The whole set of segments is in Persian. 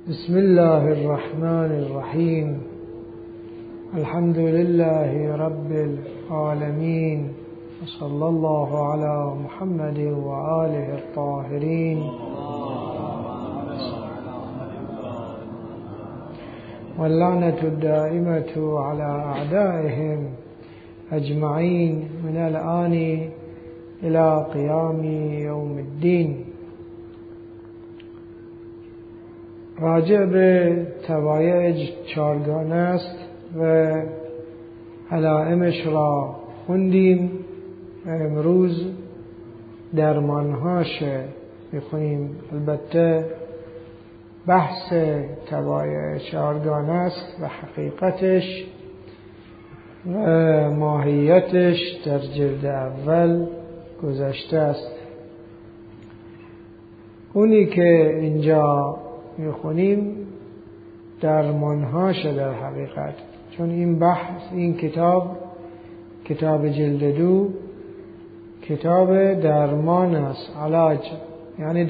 بسم الله الرحمن الرحيم. الحمد لله رب العالمين، وصلى الله على محمد وآله الطاهرين، واللعنة الدائمة على أعدائهم أجمعين من الآن إلى قيام يوم الدين. راجع به توایج چارگانه است و علائمش را خوندیم و امروز درمانهاش میخونیم. البته بحث توایج چارگانه است و حقیقتش و ماهیتش در جلد اول گذشته است. اونی که اینجا میخونیم درمانهاش در حقیقت، چون این بحث، این کتاب جلد 2 کتاب درمان است. علاج یعنی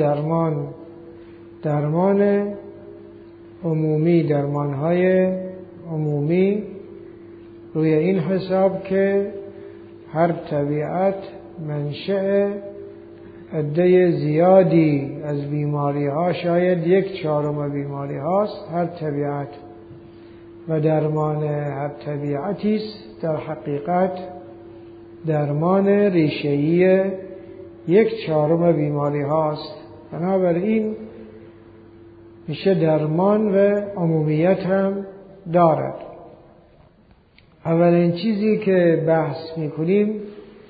درمان عمومی، درمانهای عمومی، روی این حساب که هر طبیعت منشأ عده زیادی از بیماری ها، شاید 1/4 بیماری هاست هر طبیعت، و درمان هر طبیعتی است در حقیقت درمان ریشه‌ای 1/4 بیماری هاست. بنابراین میشه درمان و عمومیت هم دارد. اولین چیزی که بحث میکنیم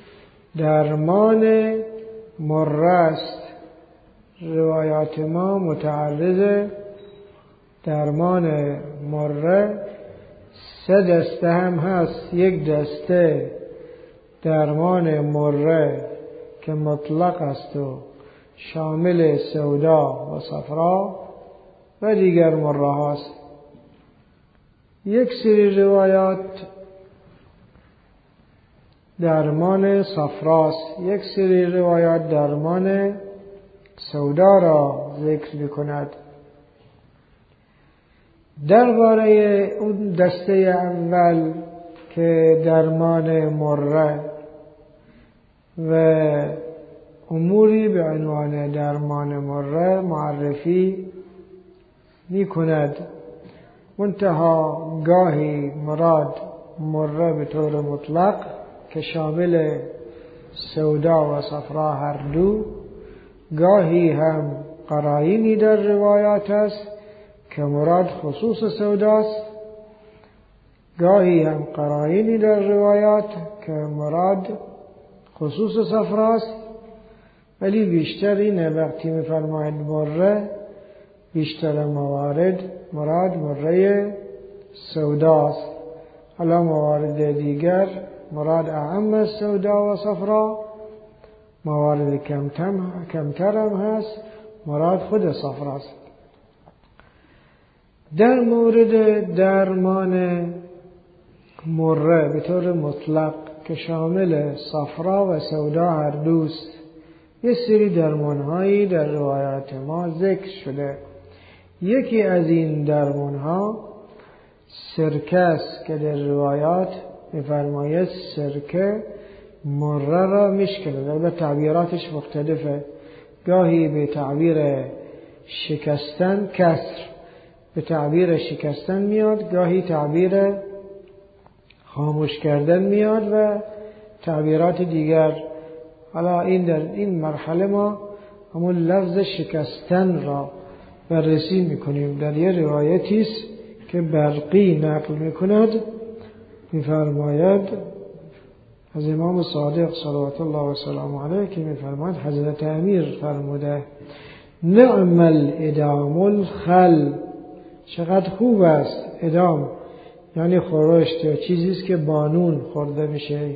درمان مره است. روایات ما متعرض درمان مره 3 دسته هم هست. یک دسته درمان مره که مطلق است و شامل سودا و صفرا و دیگر مره هاست. یک سری روایات درمان صفراست، یک سری روایات درمان سودا را ذکر می‌کند. درباره اون دسته اول که درمان مره و اموری به عنوان درمان مره معرفی می‌کند، منتها گاهی مراد مره به طور مطلق که شامل سودا و صفرا هر دو، گاهی هم قرائنی در روایات است که مراد خصوص سوداست، گاهی هم قرائنی در روایات که مراد خصوص صفراست. ولی بیشتر اینه وقتی می‌فرماید مره، بیشتر موارد مراد مره سوداست. حالا موارد دیگر مراد اعم از سودا و صفرا، موارد کمتر هم هست مراد خود صفراست. در مورد درمان مره به طور مطلق که شامل صفرا و سودا هر دوست، یه سری درمانهایی در روایات ما ذکر شده. یکی از این درمانها سرکه است که در روایات می‌فرماید سرکه مره را میشکند. البته تعبیراتش مختلفه، گاهی به تعبیر شکستن، کسر به تعبیر شکستن میاد، گاهی تعبیر خاموش کردن میاد و تعبیرات دیگر. حالا این در این مرحله ما همون لفظ شکستن را بررسی میکنیم. در یه روایتی است که برقی نقل میکند، میفرماید از امام صادق صلوات الله و سلام علیه که میفرماید حضرت امیر فرموده نعم الادام الخل، چقدر خوب است. ادام یعنی خورشت یا چیزی است که بانون خورده میشه.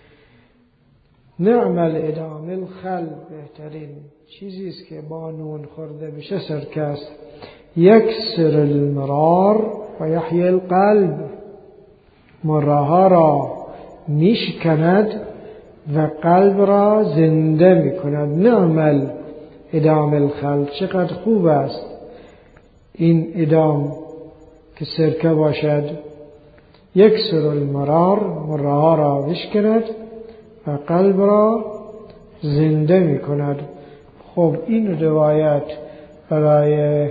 نعم الادام الخل، بهترین چیزی است که بانون خورده میشه سرکه است. یکسر المرار و یحیی القلب، مره‌ها را میشکند و قلب را زنده میکند. نعم الادام الخل، چقدر خوب است این ادام که سرکه باشد یکسر المرار، مره ها را بشکند و قلب را زنده می کند. خب این روایت برای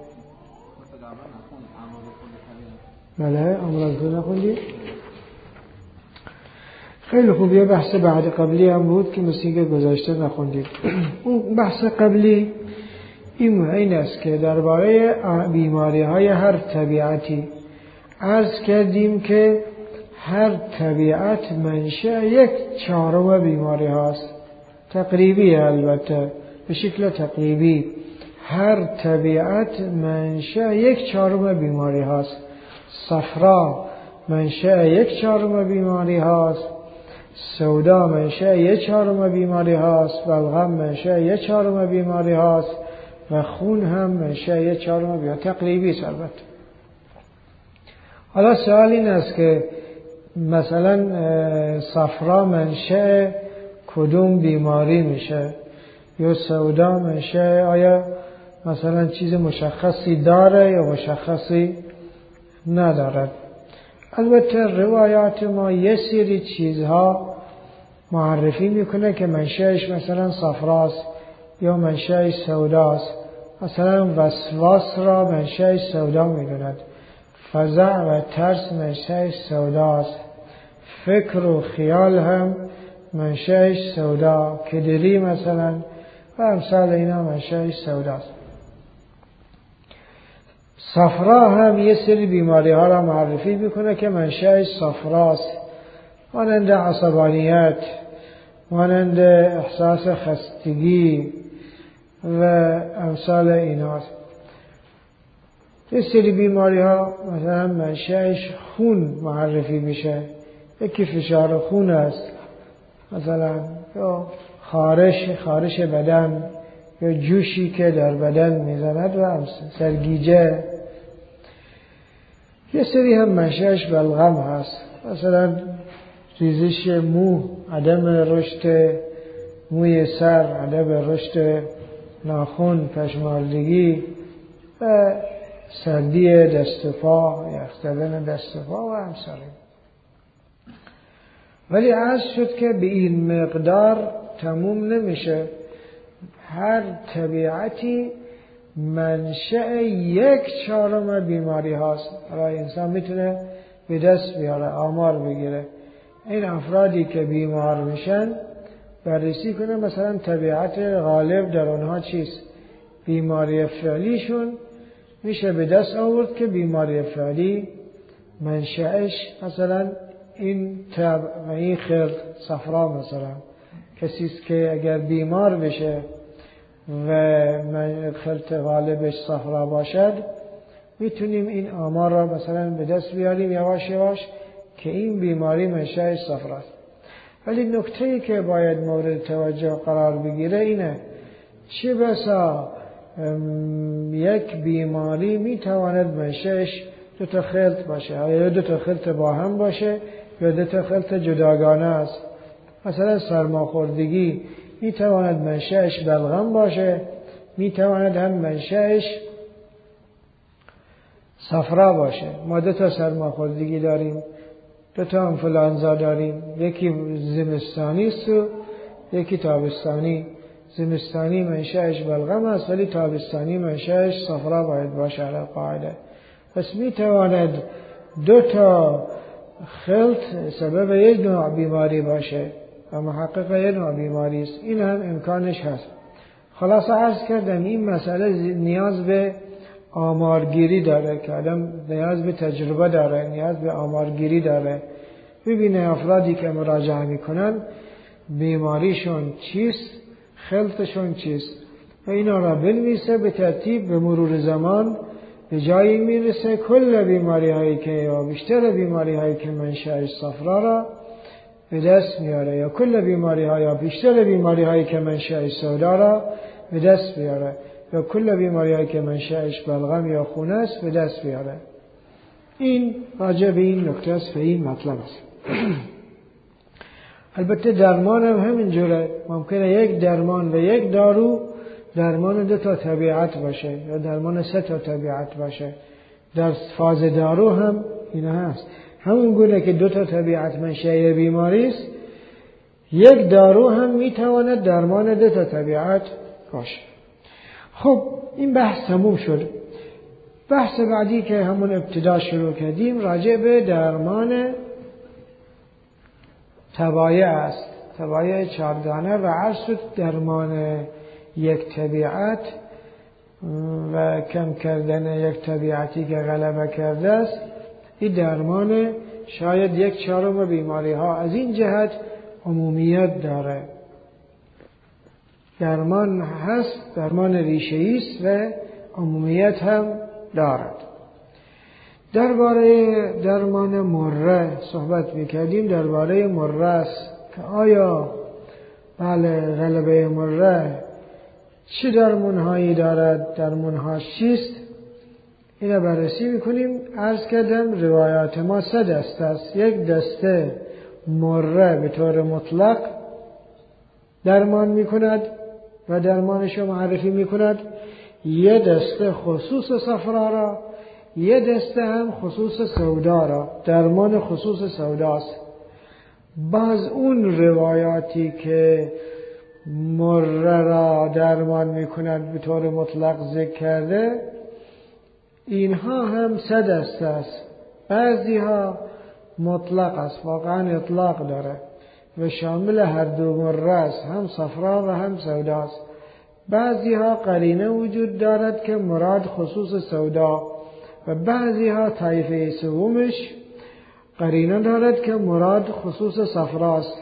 امراض نخوندی؟ خیلی خوب. یه بحث بعد قبلی هم بود که مثل گذاشته نخوندید. اون بحث قبلی این است که درباره بیماری های هر طبیعتی عرض کردیم که هر طبیعت منشأ 1/4 بیماری هاست. تقریبی، البته به شکل تقریبی هر طبیعت منشأ 1/4 بیماری هاست. صفرا منشأ 1/4 بیماری هاست، سودا منشأ 1/4 بیماری هاست، بلغم منشأ 1/4 بیماری هاست و خون هم منشأ 1/4 بیماری تقریبی است. البته حالا سوال این است که مثلا صفرا منشأ کدوم بیماری میشه یا سودا منشأ، آیا مثلا چیز مشخصی داره یا مشخصی ندارد؟ البته روایات ما یه سری چیزها معرفی میکنه که منشأش مثلا صفراست یا منشأش سوداست. مثلا وسواس را منشأش سودا میدوند، فزع و ترس منشأش سوداست، فکر و خیال هم منشأش سودا، کدری مثلا و امثال اینا منشأش سوداست. صفرا هم یه سری بیماری ها را معرفی میکنه که منشأش صفراست، مانند عصبانیت، مانند احساس خستگی و امثال ایناست. یه سری بیماری ها مثلا منشأش خون معرفی میشه، یکی فشار خون است مثلا، یا خارش بدن، یا جوشی که در بدن میزند و سرگیجه. یه سری هم منشأش بلغم هست، مثلا ریزش مو، عدم رشد موی سر، عدم رشد ناخن، پشماردگی و سردی دست و پا، یخ زدن دست و پا و امثال. ولی عرض شد که به این مقدار تموم نمیشه. هر طبیعتی منشأ 1/4 بیماری هاست. برای انسان میتونه به دست بیاره، آمار بگیره. این افرادی که بیمار میشن بررسی کنه مثلا طبیعت غالب در اونها چیست. بیماری فعلیشون میشه به دست آورد که بیماری فعلی منشأش مثلا این تب و این خرد صفرا مثلا. کسیست که اگر بیمار بشه و خرد غالبش صفرا باشد، میتونیم این آمار را مثلا به دست بیاریم یواش یواش که این بیماری منشأش صفراست. ولی نکته‌ای که باید مورد توجه قرار بگیره اینه، چه بسا یک بیماری میتواند منشأش 2 خلط باشه، یا 2 خلط با هم باشه یا 2 خلط جداگانه است. مثلا سرماخوردگی میتواند منشأش بلغم باشه، میتواند هم منشأش صفرا باشه. ما 2 سرماخوردگی داریم، 2 آنفولانزا داریم، یکی زمستانی است و یکی تابستانی. زمستانی منشأش بلغم است ولی تابستانی منشأش صفرا باید باشه علی قاعده. پس میتواند 2 خلط سبب یک نوع بیماری باشه و محقق یک نوع بیماری است. این هم امکانش هست. خلاصه عرض کردم این مسئله نیاز به آمارگیری داره که آدم نیاز به تجربه داره، نیاز به آمارگیری داره. ببینه افرادی که مراجعه میکنن بیماریشون چیست، خلطشون چیست و اینا را بنویسه به ترتیب. به مرور زمان به جایی میرسه کل بیماری هایی که یا بیشتر بیماری هایی که منشأش صفرا را به دست میاره، یا کل بیماری ها یا بیشتر بیماری هایی که منشأش سودا را به دست بیاره، یا کل بیماری هایی که منشأش بلغم یا خون است به دست بیاره. این راجع به این نکته است و این مطلب است. البته درمان هم همینجوره. ممکنه یک درمان و یک دارو درمان 2 طبیعت باشه یا درمان 3 طبیعت باشه. در فاز دارو هم اینا هست. همون گونه که 2 طبیعت منشأ بیماری است، یک دارو هم میتواند درمان 2 طبیعت باشه. خب این بحث تموم شد. بحث بعدی که همون ابتدا شروع کردیم راجع به درمان تبایع است. تبایع چارگانه و عرض شد درمان یک طبیعت و کم کردن یک طبیعتی که غلبه کرده است، این درمان شاید 1/4 بیماری ها از این جهت عمومیت داره. درمان هست، درمان ریشه‌ای است و عمومیت هم دارد. درباره درمان مره صحبت می‌کردیم. درباره مره است که آیا غلبه مره چه درمانهایی دارد، درمانهاش چیست، اینو بررسی می‌کنیم. عرض کردم روایات ما 3 دسته است. یک دسته مره به طور مطلق درمان می‌کند و درمانش رو معرفی می‌کند. یه دسته خصوص صفرا را، یه دسته هم خصوص سودا را، درمان خصوص سوداست. بعض اون روایاتی که مره را درمان می‌کند به طور مطلق ذکر کرده، اینها هم 3 دسته است. بعضی ها مطلق است، واقعا اطلاق داره و شامل هر 2 مره است، هم صفرا و هم سوداست. بعضی ها قرینه وجود دارد که مراد خصوص سودا و بعضی ها طایفه سومش قرینه دارد که مراد خصوص صفراست.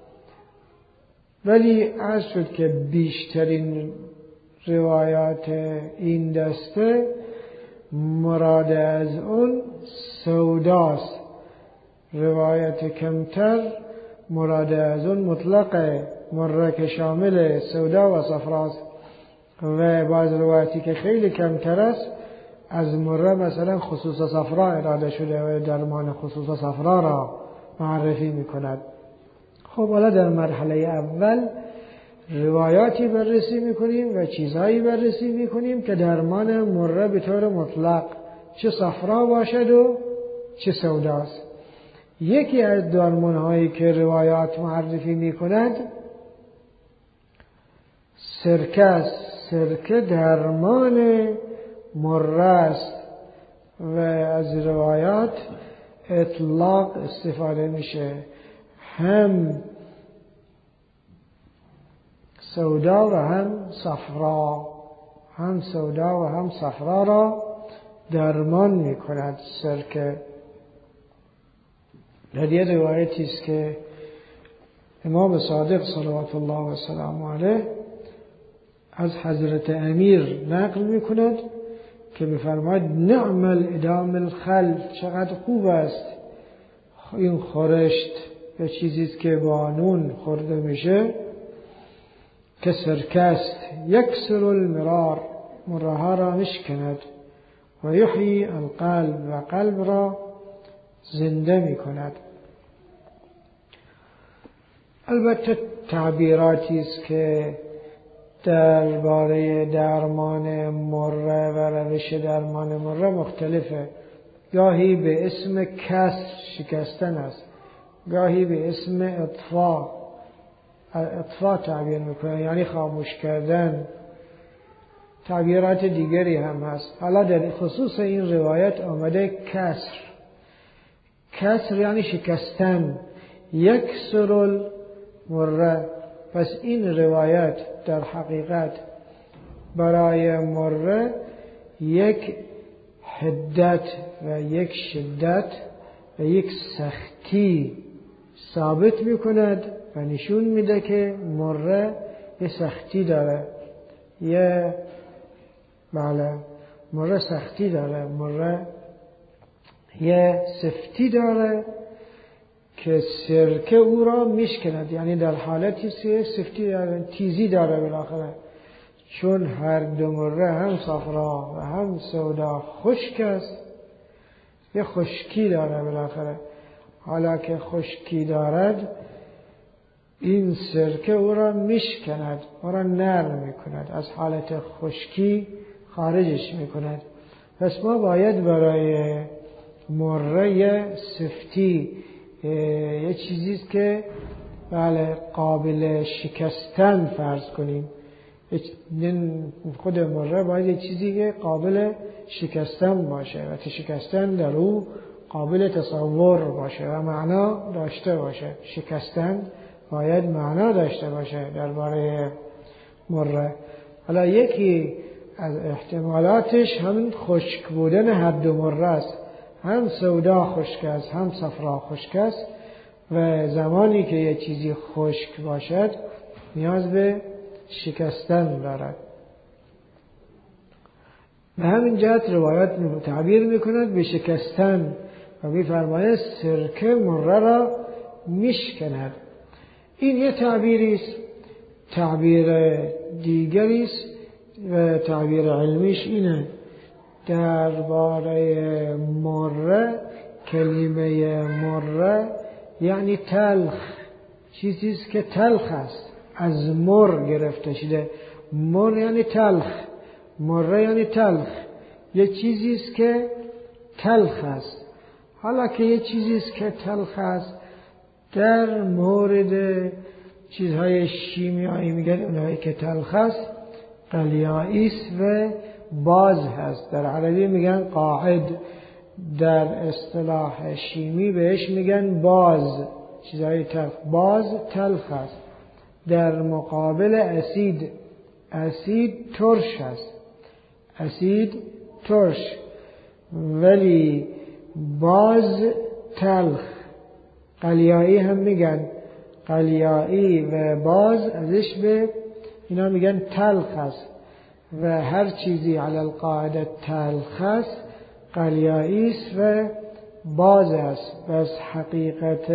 ولی عرض شد که بیشترین روایات این دسته مراد از اون سوداست. روایت کمتر مراد از اون مطلق مره که شامل سودا و صفراست و بعض روایتی که خیلی کمتر است از مره مثلا خصوص صفرا اراده شده و درمان خصوص صفرا را معرفی میکند. خب حالا در مرحله اول روایاتی بررسی میکنیم و چیزهایی بررسی میکنیم که درمان مره به طور مطلق چه صفرا باشد و چه سوداست. یکی از درمانهایی که روایات معرفی میکند سرکه است. سرکه درمان مره است و از روایات اطلاق استفاده میشه. هم سودا و هم صفرا، هم سودا و هم صفرا را درمان میکند سرکه. در یه روایتی است که امام صادق صلوات الله و سلام علیه از حضرت امیر نقل میکند که میفرماید نعم الادام الخل، چقدر خوب است این خورشت به چیزی است که با نون خورده میشه که سرکه است. یکسر المرار، مره ها را میشکند و یحیی القلب، و قلب را زنده میکند. البته تعبیراتی است که درباره درمان مره و روش درمان مره مختلفه. گاهی به اسم کسر شکستن است، گاهی به اسم اطفاء تعبیر میکنه، یعنی خاموش کردن. تعبیرات دیگری هم هست. حالا در خصوص این روایت آمده کسر. کسر یعنی شکستن. یکسر المره. پس این روایت در حقیقت برای مره یک حدت و یک شدت و یک سختی ثابت میکند و نشون میده که مره یه سختی داره. مره سختی داره. مره یه سفتی داره که سرکه او را میشکند، یعنی در حالتی سفتی داره، تیزی داره بالاخره. چون هر 2 مره هم صفرا و هم سودا خشک است، یه خشکی داره بالاخره. حالا که خشکی دارد این سرکه او را میشکند، او را نرم میکند، از حالت خشکی خارجش میکند. پس ما باید برای مره سفتی یه چیزیست که بله قابل شکستن فرض کنیم. خود مره باید یه چیزی که قابل شکستن باشه و شکستن در او قابل تصور باشه و معنا داشته باشه. شکستن باید معنا داشته باشه درباره مره. حالا یکی از احتمالاتش همین خشک بودن هر دو مره است. هم سودا خشک است، هم صفرا خشک است و زمانی که یه چیزی خشک باشد نیاز به شکستن دارد. به همین جهت روایات تعبیر میکند به شکستن و میفرماید سرکه مره را میشکند. این یه تعبیری است. تعبیر دیگری است و تعبیر علمیش اینه. درباره مره، کلمه مره یعنی تلخ، چیزی است که تلخ است، از مر گرفته شده. مر یعنی تلخ، مره یعنی تلخ، یه چیزی است که تلخ است. حالا که یه چیزی است که تلخ است، در مورد چیزهای شیمیایی میگن اونایی که تلخ است قلیایی است و باز هست. در عربی میگن قاعد، در اصطلاح شیمی بهش میگن باز. چیزهای تلخ باز تلخ است. در مقابل اسید، اسید ترش است، اسید ترش، ولی باز تلخ. قلیایی هم میگن، قلیایی و باز ازش به اینا میگن تلخ است و هر چیزی علی القاعده تلخ است قلیایی است و باز است. بس حقیقت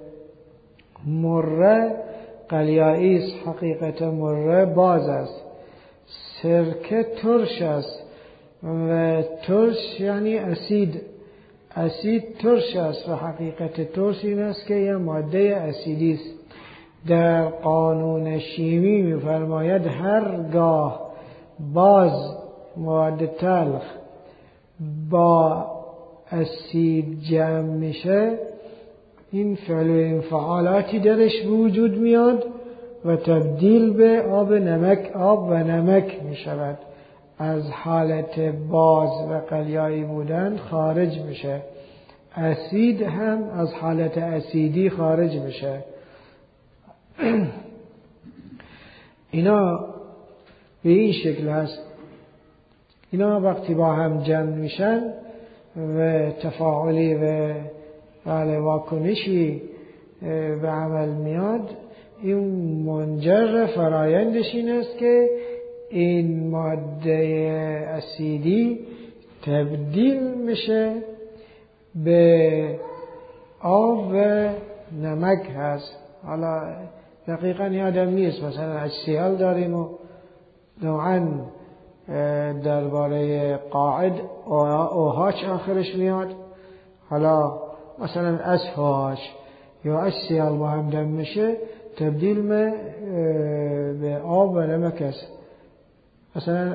مره قلیایی است، حقیقت مره باز است. سرکه ترش است و ترش یعنی اسید، اسید ترش است و حقیقت ترش این است که یه ماده اسیدی است. در قانون شیمی می‌فرماید هرگاه باز مواد تلخ با اسید جمع میشه این فعل و انفعالاتی درش وجود میاد و تبدیل به آب و نمک میشود. از حالت باز و قلیایی بودن خارج میشه. اسید هم از حالت اسیدی خارج میشه. اینا به این شکل هست. اینا وقتی با هم جمع میشن و تفاعلی و واکنشی به عمل میاد، این منجر فرایندش این است که این ماده اسیدی تبدیل میشه به آب و نمک هست. حالا دقیقا یادم نیست، مثلا HCl داریم و نوعا درباره قاعد OH آخرش میاد. حالا مثلا SH یا HCl با هم دم میشه تبدیل به آب و نمک است. مثلا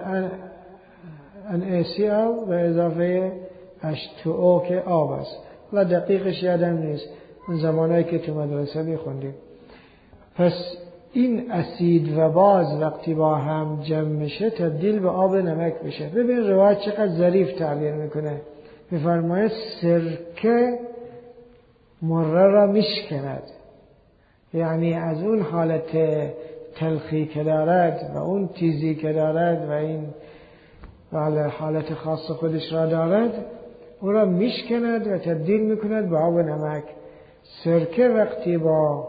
NaCl به اضافه H2O که آب است. حالا دقیقش یادم نیست، اون زمانهایی که تو مدرسه میخوندیم. پس این اسید و باز وقتی با هم جمع میشه تبدیل به آب نمک میشه. ببین روایت چقدر ظریف تعبیر میکنه. میفرماید سرکه مره را میشکند، یعنی از اون حالت تلخی که دارد و اون تیزی که دارد و این حالت خاص خودش را دارد اون را میشکند و تبدیل میکند به آب نمک. سرکه وقتی با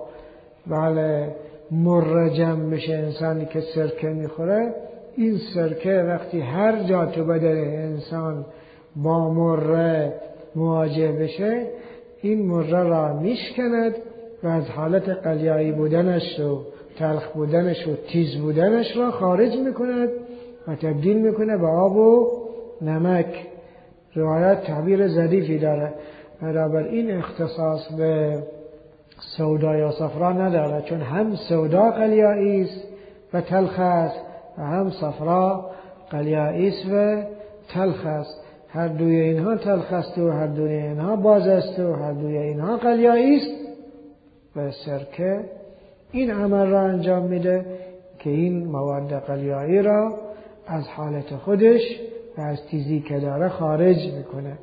مره جمع میشه، انسانی که سرکه میخوره، این سرکه وقتی هر جا تو بدن انسان با مره مواجه بشه این مره را میشکند و از حالت قلیایی بودنش و تلخ بودنش و تیز بودنش را خارج میکند و تبدیل میکنه به آب و نمک. روایت تعبیر ظریفی داره. بنابراین اختصاص به سودا یا صفرا نداره، چون هم سودا قلیایی است و تلخ است و هم صفرا قلیایی است و تلخ است. هر دوی اینها تلخ است و هر دوی اینها باز است و هر دوی اینها قلیایی است و سرکه این عمل را انجام میده که این مواد قلیایی را از حالت خودش و از تیزی که داره خارج میکنه.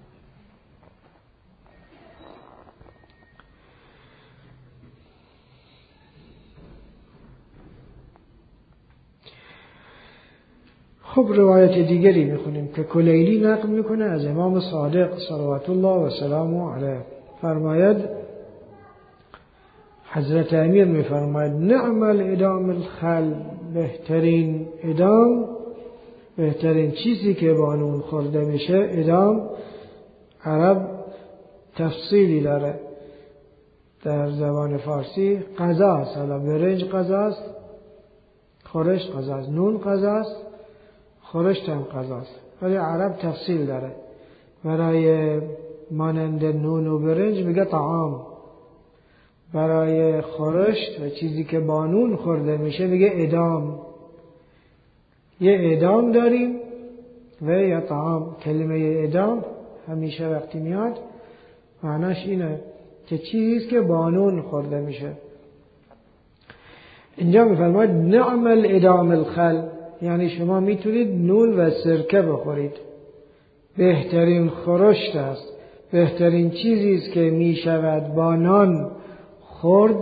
خب روایت دیگری میخونیم که کلیلی نقل میکنه از امام صادق صلوات الله و سلامه علیه. فرماید حضرت امیر میفرماید نعم الادام الخل، بهترین ادام، بهترین چیزی که با نون خورده میشه ادام. عرب تفصیلی داره در زبان فارسی، غذا است، حالا برنج غذا است، خورشت غذا است، نون غذا است، خورشت هم غذا است، ولی عرب تفصیل داره. برای مانند نون و برنج میگه طعام، برای خورشت و چیزی که با نون خورده میشه میگه ادام. یه ادام داریم و یه طعام. کلمه ادام همیشه وقتی میاد معناش اینه که چیزی که با نون خورده میشه. اینجا میفرماید نعم الادام الخل، یعنی شما میتونید نون و سرکه بخورید. بهترین خورشت است، بهترین چیزی است که میشود با نان خورد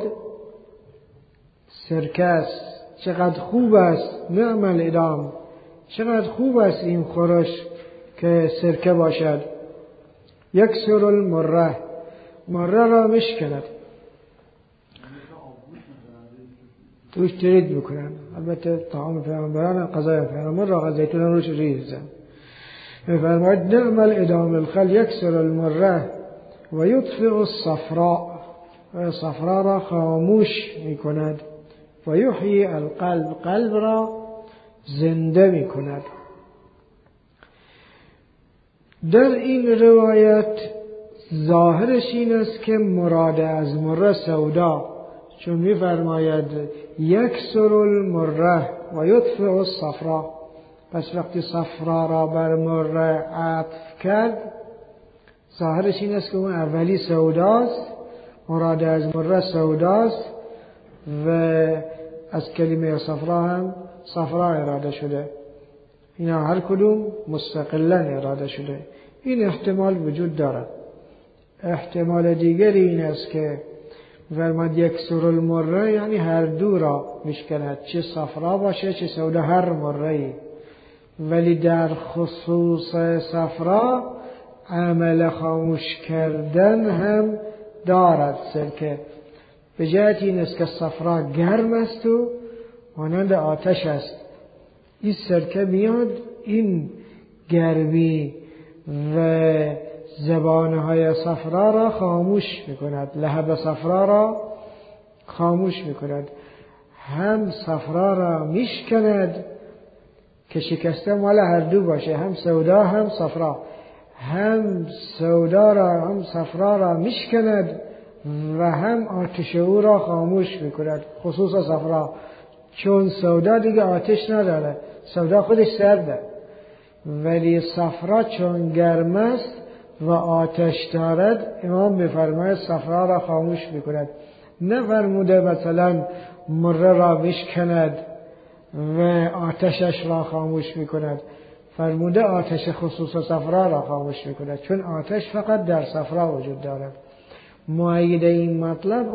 سرکه است. چقدر خوب است، نعم الادام، چقدر خوب است این خورش که سرکه باشد. یکسر المره، مره را میشکند، توش ترید میکنن. البته طعام پیامبران غذای پیامبر را زیتون روش ریزن. میفرماید نعم الادام الخل یکسر المره و یطفئ الصفراء، و صفرا را خاموش میکند. و یحیی القلب، قلب را زنده میکند. در این روایت ظاهرش این است که مراد از مره سودا، چون میفرماید یکسر المره و یطفئ الصفرا. پس وقتی صفرا را بر مره عطف کرد ظاهرش این است که اون اولی سوداست، مراد از مره سوداست و از کلمه صفرا هم صفرا اراده شده. اینا هر کدوم مستقلا اراده شده. این احتمال وجود دارد. احتمال دیگری این است که فرماد یکسر المره یعنی هر دو را میشکند، چه صفرا باشه چه سودا، هر مره‌ای. ولی در خصوص صفرا عمل خاموش کردن هم دارد سرکه. به جهت این است که صفرا گرم است و مانند آتش است. این سرکه میاد این گرمی و زبانهای صفرا را خاموش میکند، لهب صفرا را خاموش میکند. هم صفرا را میشکند که شکسته مال هر دو باشه، هم سودا هم صفرا. هم سودا را هم صفرا را میشکند و هم آتش او را خاموش میکند، خصوصا صفرا، چون سودا دیگه آتش نداره، سودا خودش سرده، ولی صفرا چون گرم است و آتش دارد امام میفرماید صفرا را خاموش میکند. نفرموده مثلا مره را میشکند و آتشش را خاموش میکند، فرموده آتش خصوص صفرا را خاموش میکند، چون آتش فقط در صفرا وجود دارد. مؤید این مطلب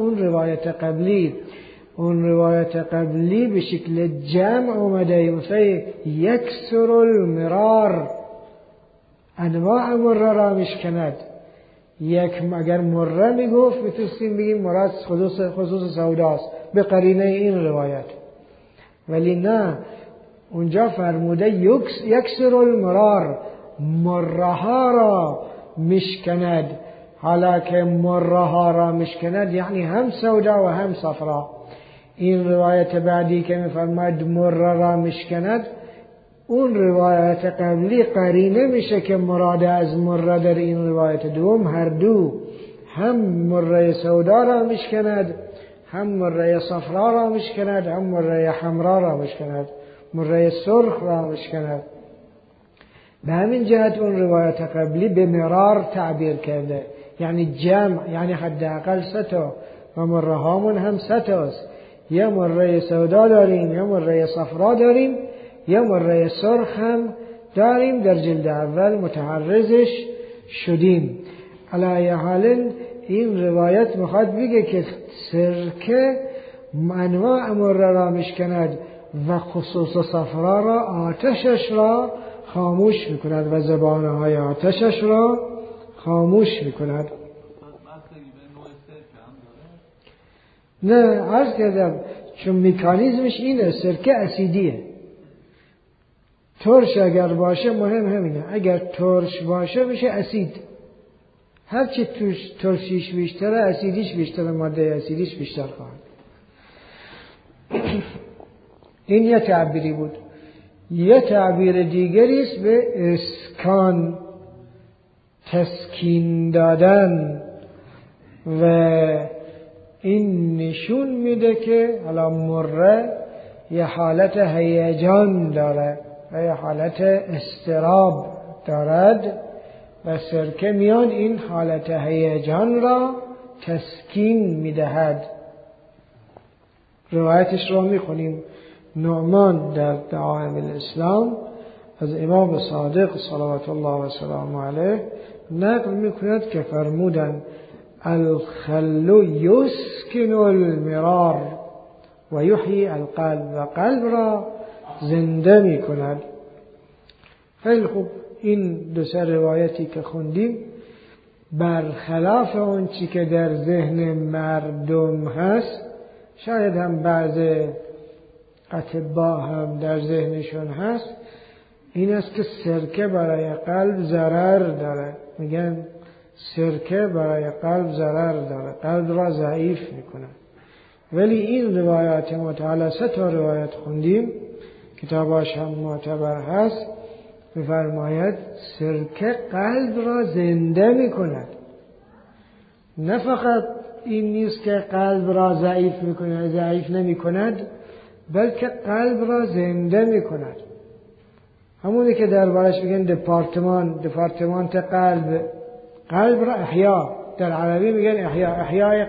اون روایت قبلی به شکل جمع اومده، مثل یکسر المرار، انواع مره را میشکند. اگر مره میگفت میتونستیم بگیم مراد خصوص سوداست به قرینه این روایت، ولی نه، اونجا فرموده یکسر المرار، مره ها را میشکند. حالا که مره ها را میشکند یعنی هم سودا و هم صفرا. این روایت بعدی که میفرماید مره را میشکند، اون روایت قبلی قرینه میشه که مراد از مره در این روایت دوم هر دو، هم مره سودا را میشکند، هم مره صفرا را میشکند، هم مره حمرا را میشکند، مره سرخ را میشکند. به همین جهت اون روایت قبلی به مرار تعبیر کرده، یعنی جمع، یعنی حداقل 3 تا و مره هامون هم 3 تاست. یه مره سودا داریم، یه مره صفرا داریم، یه مره سرخ هم داریم. در جلد اول متعرضش شدیم. علی حال این روایت میخواد بگه که سرکه انواع مره را میشکند و خصوص صفرا را، آتشش را خاموش میکند و زبانهای آتشش را خاموش میکند. نه، عرض کردم چون مکانیزمش اینه، سرکه اسیدیه. ترش اگر باشه مهم همینه، اگر ترش باشه میشه اسید. هرچی ترشیش بیشتره اسیدیش بیشتره، ماده اسیدیش بیشتر خواهد. این یه تعبیری بود. یه تعبیر دیگری است به اسکان، تسکین دادن، و این نشون میده که حالا مره یه حالت هیجان داره و یه حالت اضطراب دارد و سرکه میان این حالت هیجان را تسکین میدهد. روایتش را میخونیم. نعمان در دعائم الاسلام از امام صادق صلوات الله و سلامه علیه نقل میکند که فرمودند الخل یسکن المرار و یحیی القلب، و قلب را زنده میکند. خیلی خوب. این 2 روایتی که خوندیم برخلاف اون چی که در ذهن مردم هست، شاید هم بعض اطباء هم در ذهنشون هست، این است که سرکه برای قلب ضرر داره. میگن سرکه برای قلب ضرر داره، قلب را ضعیف میکنه. ولی این روایات متعالی 3 تا روایت خوندیم، کتاباش هم معتبر هست، میفرماید سرکه قلب را زنده میکند. نه فقط این نیست که قلب را ضعیف میکنه، ضعیف نمیکند، بلکه قلب را زنده میکند. همونی که دربارش میگن دپارتمانت قلب را احیا، در عربی میگن احیای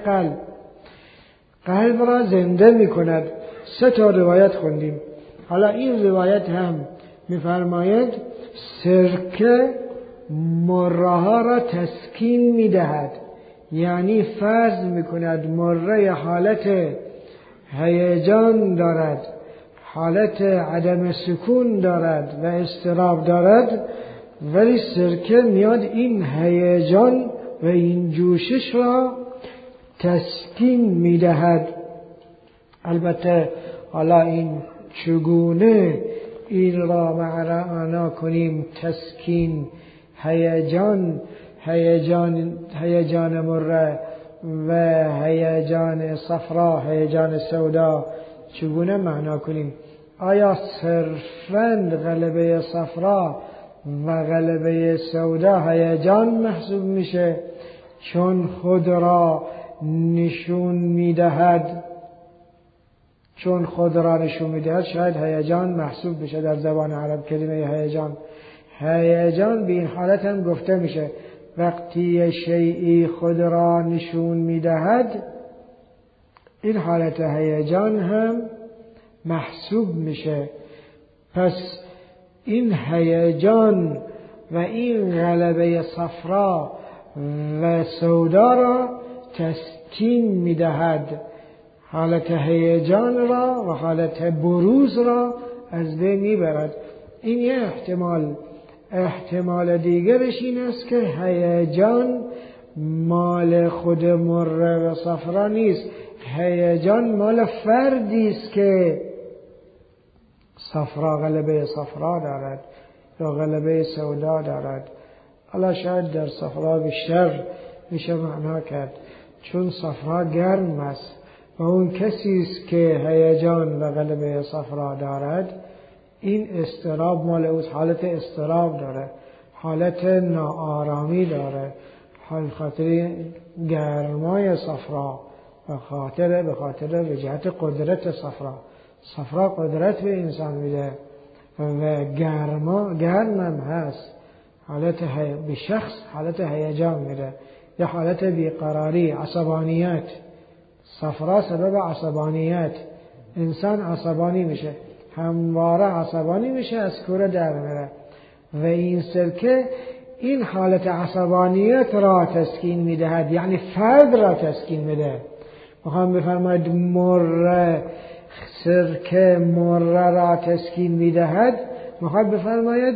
قلب را زنده میکند. 3 تا روایت خوندیم. حالا این روایت هم میفرماید سرکه مره ها را تسکین میدهد، یعنی فرض میکند مره حالت هیجان دارد، حالت عدم سکون دارد و اضطراب دارد، ولی سرکه میاد این هیجان و این جوشش را تسکین میدهد. البته حالا این چگونه این را معنا کنیم، تسکین، هیجان مره و هیجان صفرا، هیجان سودا، چگونه معنا کنیم؟ آیا صرفاً غلبه صفرا و غلبه سودا هیجان محسوب میشه چون خود را نشون میدهد؟ چون خود را نشون میدهد شاید هیجان محسوب بشه. در زبان عرب کلمه هیجان به این حالت هم گفته میشه، وقتی شیئی خود را نشون میدهد این حالت هیجان هم محسوب میشه. پس این هیجان و این غلبه صفرا و سودا را تسکین میدهد، حالت هیجان را و حالت بروز را از بین میبرد. این یه احتمال دیگرش این است که هیجان مال خود مره و صفرا نیست، هیجان مال فردی است که صفرا غلبه صفرا دارد یا غلبه سودا دارد. حالا شاید در صفرا بیشتر میشه معنا کرد، چون صفرا گرم است و اون کسی است که هیجان و غلبه صفرا دارد، این اضطراب مال اوست، حالت اضطراب داره، حالت ناآرامی داره، حال خاطر گرمای صفرا، به خاطر وجهت قدرت صفرا قدرت به انسان میده و گرمم هست، به شخص حالت هیجان میده یا حالت بیقراری، عصبانیت. صفرا سبب عصبانیت، انسان عصبانی میشه، همواره عصبانی میشه، از کوره در میره و این سرکه این حالت عصبانیت را تسکین میدهد، یعنی فرد را تسکین میده. میخوام بفرماید سرکه مره را تسکین میدهد، میخواد بفرماید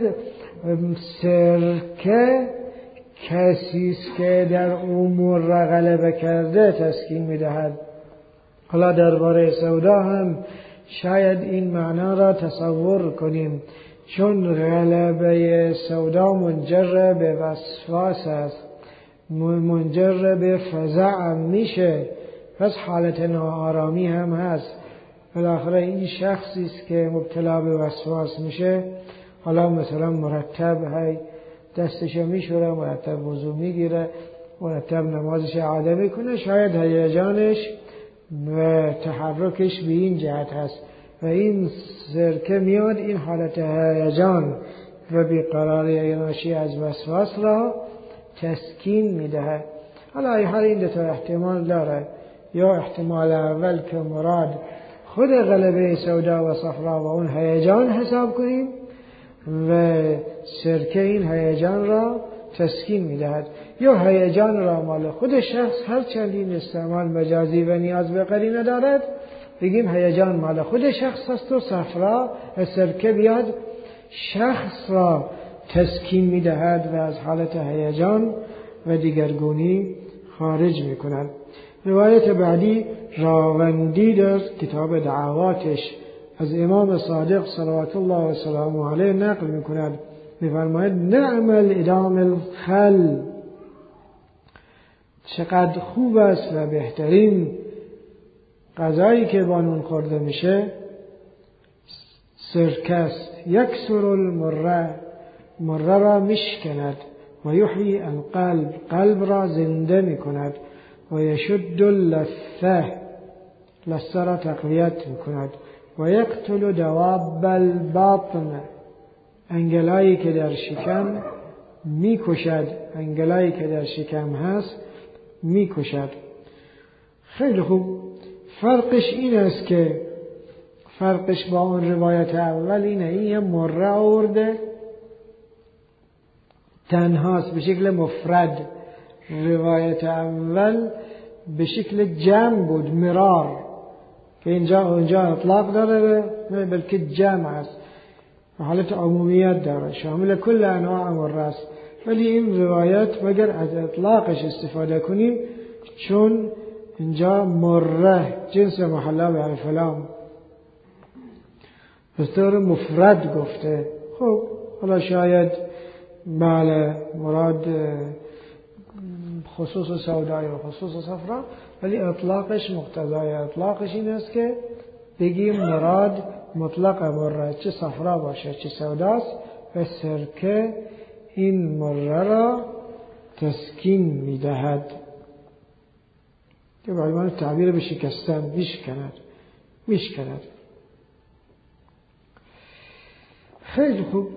سرکه کسی است که در امور را غلبه کرده تسکین میدهد. حالا درباره سودا هم شاید این معنا را تصور کنیم، چون غلبه سودا منجر به وسواس است، منجر به فزع میشه، پس حالت ناآرامی هم هست. بالاخره این شخصی است که مبتلا به وسواس میشه، حالا مثلا مرتب دستشو میشوره، مرتب وضو میگیره، مرتب نمازش اعاده میکنه، شاید هیجانش و تحرکش به این جهت هست و این سرکه میاد این حالت هیجان و بیقراری ناشی از وسواس را تسکین میده. حالا این دو تا احتمال داره، یا احتمال اول که مراد خود غلبه سودا و صفرا و اون هیجان حساب کنیم و سرکه این هیجان را تسکین میدهد، یا هیجان را مال خود شخص، هر چندین استعمال مجازی و نیاز به قرینه دارد، بگیم هیجان مال خود شخص هست و صفرا سرکه بیاد شخص را تسکین میدهد و از حالت هیجان و دیگرگونی خارج میکند. روایت بعدی راوندی در کتاب دعواتش از امام صادق صلوات الله و سلامه علیه نقل میکند، میفرماید نعم الادام الخل، چقدر خوب است و بهترین غذایی که با نون خورده میشه سرکه است. یکسر المره، مره را میشکند و یحیی القلب، قلب را زنده میکند و یشد اللثه، لثه را تقویت میکند و یقتل دواب الباطن، انگلایی که در شکم میکشد، انگلایی که در شکم هست میکشد. خیلی خوب. فرقش این است که فرقش با اون روایت اول اینه، این یه مره آورده تنهاست به شکل مفرد، روایت اول به شکل جمع بود، مرار، که اونجا اطلاق داره بلکه جمع است، حالت عمومیت داره، شامل کل انواع مره است. ولی این روایت مگر از اطلاقش استفاده کنیم، چون اینجا مره جنس محلا به الفلام به طور مفرد گفته. خب حالا شاید بله مراد خصوص سودای و خصوص صفرا، ولی اطلاقش مقتضای اطلاقش این است که بگیم مراد مطلق مره، چه صفرا باشه چه سوداست، و سرکه این مره را تسکین میدهد، که به عنوان تعبیر به شکستن میشکند. خیلی خوب.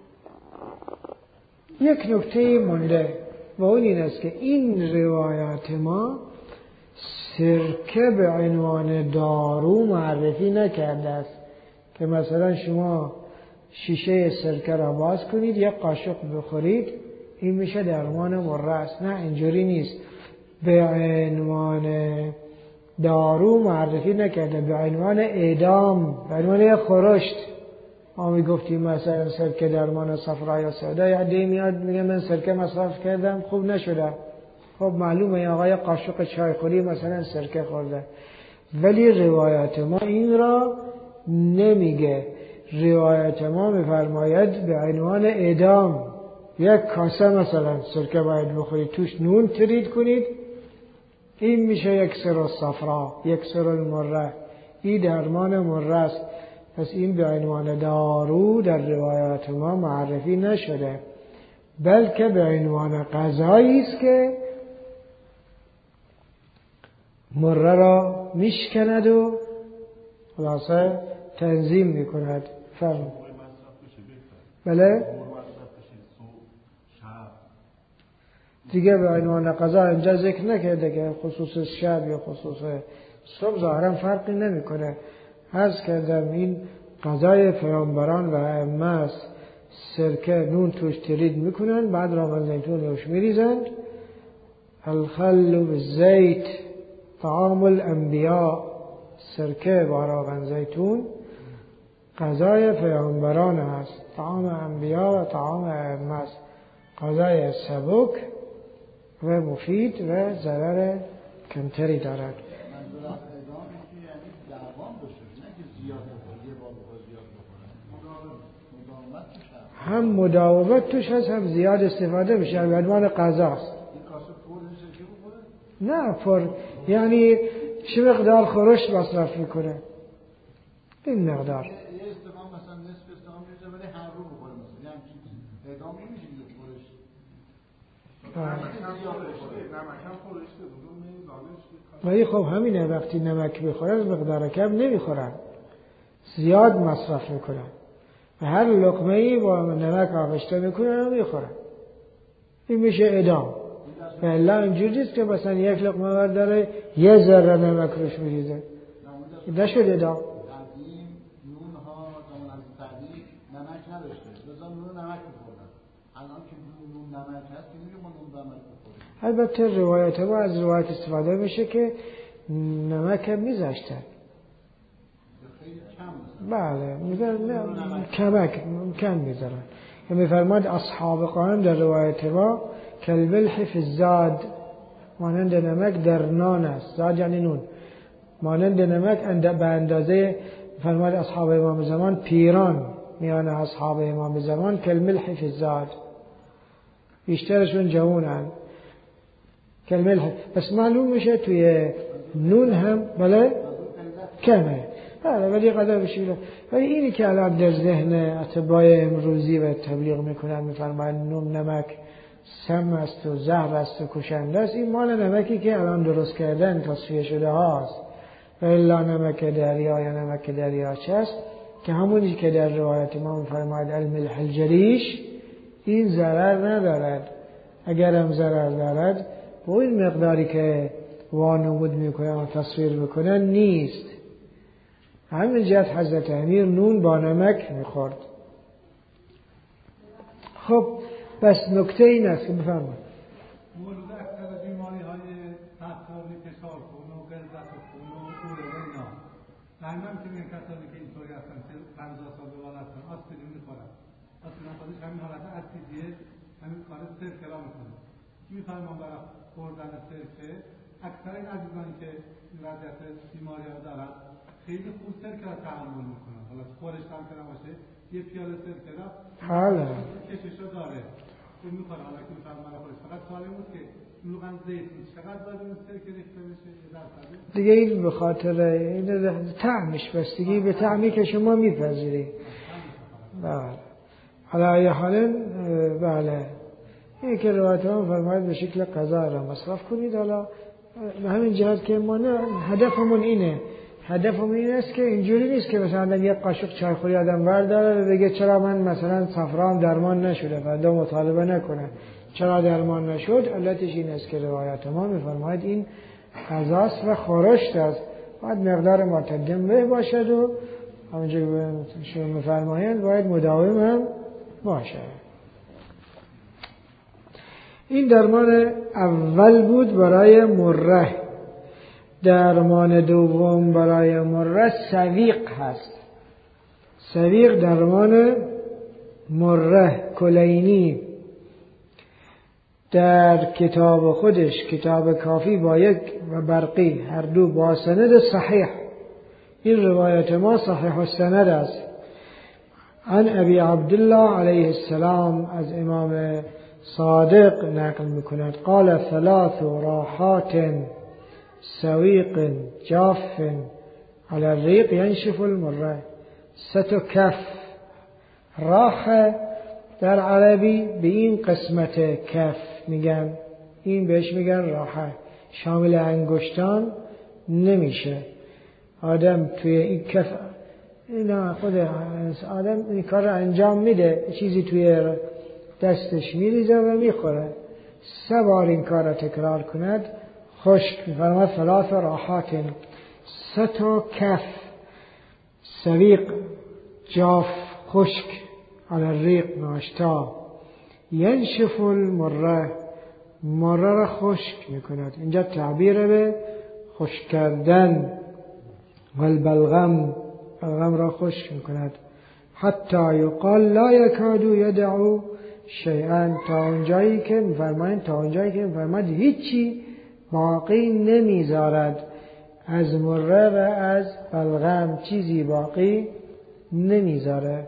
یک نکته مونده و اون این است که این روایات ما سرکه به عنوان دارو معرفی نکرده است که مثلا شما شیشه سرکه را باز کنید یک قاشق بخورید این میشه درمان مره است. نه، اینجوری نیست. به عنوان دارو معرفی نکرده، به عنوان اعدام، به عنوان یک خورشت. ما میگفتیم مثلا سرکه درمان صفرا یا سودا، یا عده‌ای میاد میگه من سرکه مصرف کردم خوب نشده. خب معلومه آقای قاشق چای خوری مثلا سرکه خورده، ولی روایت ما این را نمیگه. روایت ما میفرماید به عنوان اعدام، یک کاسه مثلا سرکه باید بخورید، توش نون ترید کنید، این میشه یک سر صفرا، یک سر المره، این درمان مره است. پس این به عنوان دارو در روایات ما معرفی نشده، بلکه به عنوان غذایی است که مره را میشکند و خلاصه تنظیم میکند. فرم بله دیگه به عنوان قضا اینجا ذکر نکرده که خصوص شب یا خصوص صبح ظاهرا فرقی نمیکنه. عرض کردم این قضای پیامبران و ائمه است. سرکه نون توش ترید میکنن، بعد روغن زیتون روش میریزند. الخل بالزیت طعام الانبیاء، سرکه با روغن زیتون غذای پیامبران است. طعام انبیاء و طعام ائمه است. غذای سبک و مفید و ضرر کمتری دارد. هم مداومت توش هست، هم زیاد استفاده میشه، به عنوان غذاست. نه پر یعنی چه مقدار خورش مصرف میکنه، این مقدار. ولی خب همینه، وقتی نمک بخورن مقدار کم نمیخورن، زیاد مصرف میکنن و هر لقمه ای با نمک آغشته میکنن و میخورن. این میشه اعدام. و الا اینجوری نیست که مثلا یک لقمه برداره یه ذره نمک روش میریزه، نشد اعدام. البته روایت ما از روایت استفاده میشه که نمک هم میذاشتن. بله کم میذارن. که میفرماد اصحاب قائم در روایت ما کالملح فی الزاد، مانند نمک در نان است. زاد یعنی نون. مانند نمک به اندازه، فرماد اصحاب امام زمان پیران میان اصحاب امام زمان کالملح فی الزاد، بیشترشون جوانن. کالملح بس معلوم میشه توی نون هم بله کمه، بله ولی قدر بشه. ولی اینی که الان در ذهن اتباع امروزی و تبلیغ میکنن میفرماید نون نمک سم است و زهر است و کشنده است، این مال نمکی که الان درست کردن تصفیه شده هاست. و الا نمک دریا یا نمک دریاچه است که همونی که در روایت ما میفرماید الملح الجریش، این ضرر ندارد. اگر هم ضرر دارد با این مقداری که وانمود میکنن و تصویر میکنن نیست. همین جهت حضرت امیر نون با نمک میخورد. خب بس نکته این است که بفرمایید. مورد اکثر بیماری های تحصیلی فشار خون و غلظت خون و اوره و اینا، همین که این کسانی که اینطوری هستن که 50 سال به بالا هستن آسپرین میخورن، آسپرین خودش همین حالت اسیدیه، همین کار سرکه را میکنه. میفرمان برای خوردن سرکه اکثر این عزیزانی که وضعیت بیماری ها دارن خیلی خوب سرکه را تحمل میکنن. حالا خورش هم که نباشه یه پیاله سرکه را کششو داره این میخوره. حالا که میفرمان برای خورش فقط سوالی بود که روغن زیتون چقدر باید این سرکه ریخته بشه دیگه. این به خاطر طعمش بستگی به طعمی که شما میپذیرید. بله حالا یه حالا بله این که روایت هم فرماید به شکل غذا را مصرف کنید. حالا به همین جهت که ما نه هدفمون اینه، هدفمون این است که اینجوری نیست که مثلا یک قاشق چایخوری آدم برداره و بگه چرا من مثلا صفرام درمان نشده، بعدا مطالبه نکنه چرا درمان نشد. علتش این است که روایت ما میفرماید این غذاست و خورشت است، باید مقدار معتدل به باشد و همونجوری که شما میفرمایید باید مداوم هم باشد. این درمان اول بود برای مره. درمان دوم برای مره سویق هست. سویق درمان مره. کلینی در کتاب خودش، کتاب کافی با یک و برقی هر دو با سند صحیح، این روایت ما صحیح السند است، عن ابی عبدالله علیه السلام از امام صادق نقل میکند قال 3 راحات سویق جاف على الريق ينشف المره. 3 کف. راحه در عربی به این قسمت کف میگن، این بهش میگن راحه، شامل انگشتان نمیشه. آدم توی این اینا خود آدم این کار رو انجام میده، چیزی توی دستش میریزه و میخوره. 3 بار این کار رو تکرار کند خشک میفرماد 3 راحات 3 تا کف سویق جاف خشک علی الریق ناشتا ینشف المره را خشک میکند. اینجا تعبیر به خشک کردن. والبلغم را خشک میکند. حتی یقال لا یکادو یدعو شیئا تا اونجایی که میفرماید هیچی باقی نمیذارد. از مره و از بلغم چیزی باقی نمیذاره.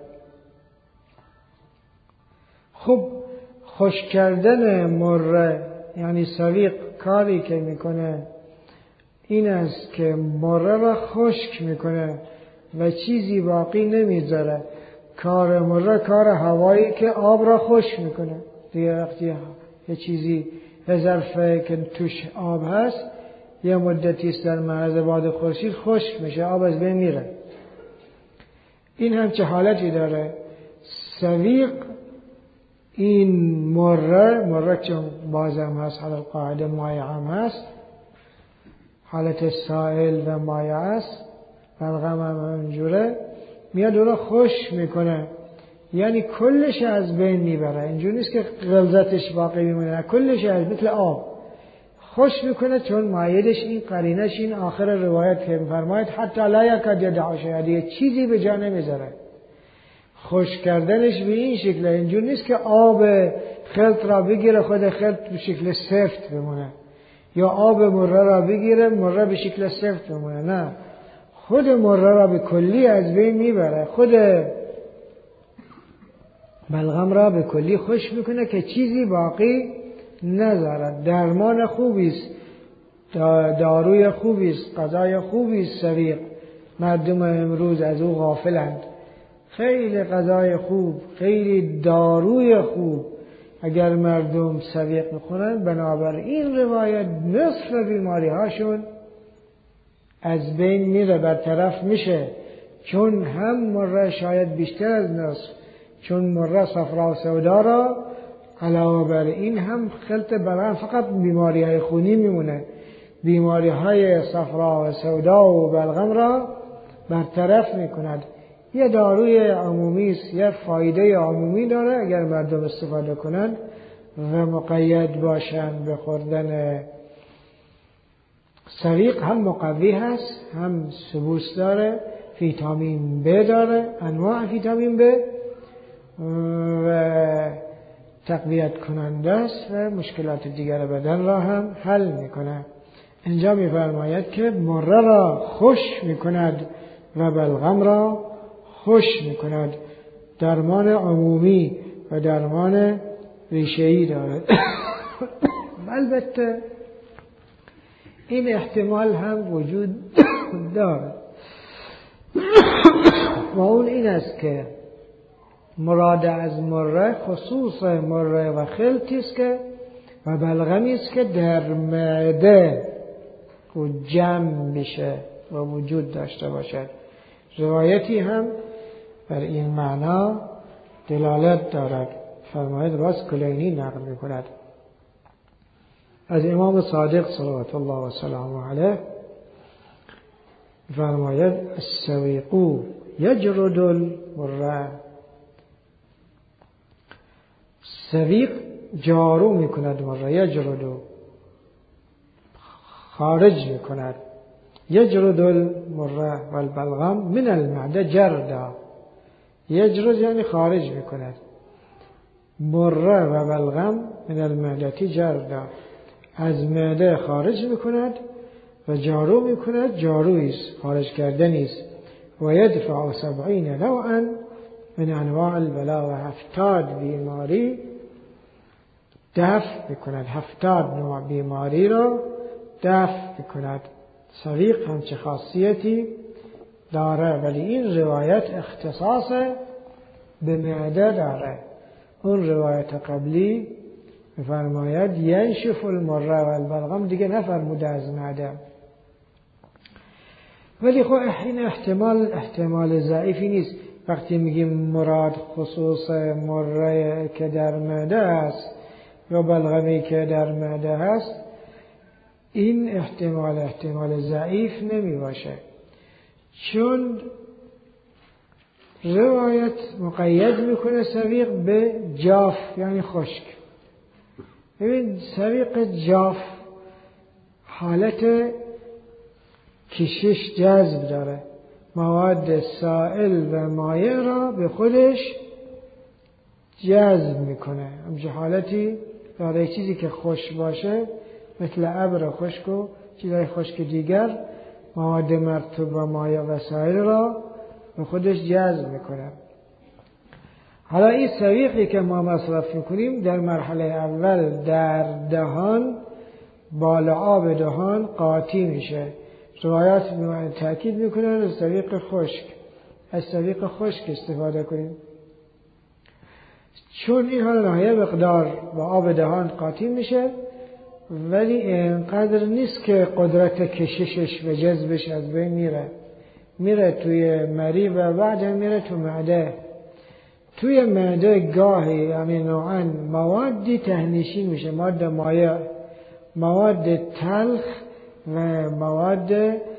خب خشک کردن مره یعنی سویق کاری که میکنه این است که مره را خشک میکنه و چیزی باقی نمیذاره. کار مره کار هوایی که آب را خشک میکنه. دیگه وقتی یه چیزی یه ظرفه که توش آب هست یه مدتی است در معرض باد خورشید خشک میشه، آب از بین میره. این هم چه حالتی داره؟ سویق این مره چون بازم هست حالت قاعده مایع هم هست، حالت سائل و مایع است، بلغم هم اینجوره، میاد اون رو خشک میکنه، یعنی کلش از بین میبره. اینجوری نیست که غلظتش باقی میمونه، کلش از مثل آب خشک میکنه. چون مایدش این قرینش این آخر روایت که میفرماید حتی لا یکاد یدع شیئا چیزی به جا نمیذاره. خشک کردنش به این شکل، اینجور نیست که آب خلط را بگیره خود خلط به شکل سفت بمونه، یا آب مره را بگیره مره به شکل سفت بمونه. نه، خود مره را به کلی از بین میبره، خود بلغم را به کلی خشک میکنه که چیزی باقی نذارد. درمان خوبی است، داروی خوبی است، غذای خوبی است سویق. مردم امروز از او غافلند. خیلی غذای خوب، خیلی داروی خوب اگر مردم سویق میخورن، بنابراین روایت نصف بیماری هاشون از بین میره، برطرف میشه. چون هم مره شاید بیشتر از نصف، چون مره صفرا و سودا را علاوه بر این هم خلط برن، فقط بیماری های خونی میمونه. بیماری های صفرا و سودا و بلغم را برطرف میکند. یه داروی عمومی است، یه فایده عمومی داره اگر مردم استفاده کنند و مقید باشن به خوردن. سویق هم مقوی هست، هم سبوس داره، ویتامین ب داره، انواع ویتامین ب و تقویت کننده است و مشکلات دیگر بدن را هم حل میکنه. اینجا میفرماید که مره را خشک میکند و بلغم را خشک میکند. درمان عمومی و درمان ریشه‌ای دارد. البته این احتمال هم وجود دارد و اون این است که مراد از مره خصوص مره و خلطی است که و بلغمی است که در معده و جمع بشه و وجود داشته باشد. روایتی هم بر این معنا دلالت دارد. فرماید باز کلینی نقل می‌کند از امام صادق صلوات الله و سلامه علیه، فرماید السویق یجرد المره، سویق جارو میکند مره، یجرد خارج میکند. یجرد المره والبلغم من المعده جردا، یجرد یعنی خارج میکند، مره و بلغم من المعده جردا از معده خارج میکند و جارو میکند، جارویست، خارج کردنیست. و یدفع 70 نوعا من انواع البلا و 70 بیماری دفع میکند، 70 نوع بیماری را دفع میکند. سویق هم چه خاصیتی داره، ولی این روایت اختصاص به معده داره. اون روایت قبلی فرماید ینشف المره و البلغم دیگه نفرموده از معده، ولی خب این احتمال ضعیفی نیست. وقتی میگیم مراد خصوص مره که در معده است یا بلغمی که در معده هست، این احتمال ضعیف نمی باشه، چون روایت مقید میکنه سویق به جاف یعنی خشک. ببین سویق جاف حالت کشش جذب داره، مواد سائل و مایع را به خودش جذب میکنه. همچه حالتی داره. چیزی که خشک باشه مثل ابر خشک و چیزهای خشک دیگر مواد مرطوب و مایع و سائل را به خودش جذب میکنه. حالا این سویقی که ما مصرف میکنیم در مرحله اول در دهان، بالا آب دهان قاطی میشه. روایات تأکید میکنن از سویق خشک، از سویق خشک استفاده کنیم، چون این حالا نهایه مقدار با آب دهان قاطی میشه، ولی اینقدر نیست که قدرت کششش و جذبش از بین میره توی مری و بعد میره تو معده. توی معده گاهی همین نوعاً موادی تهنشین میشه، مواد مایع، مواد تلخ و مواد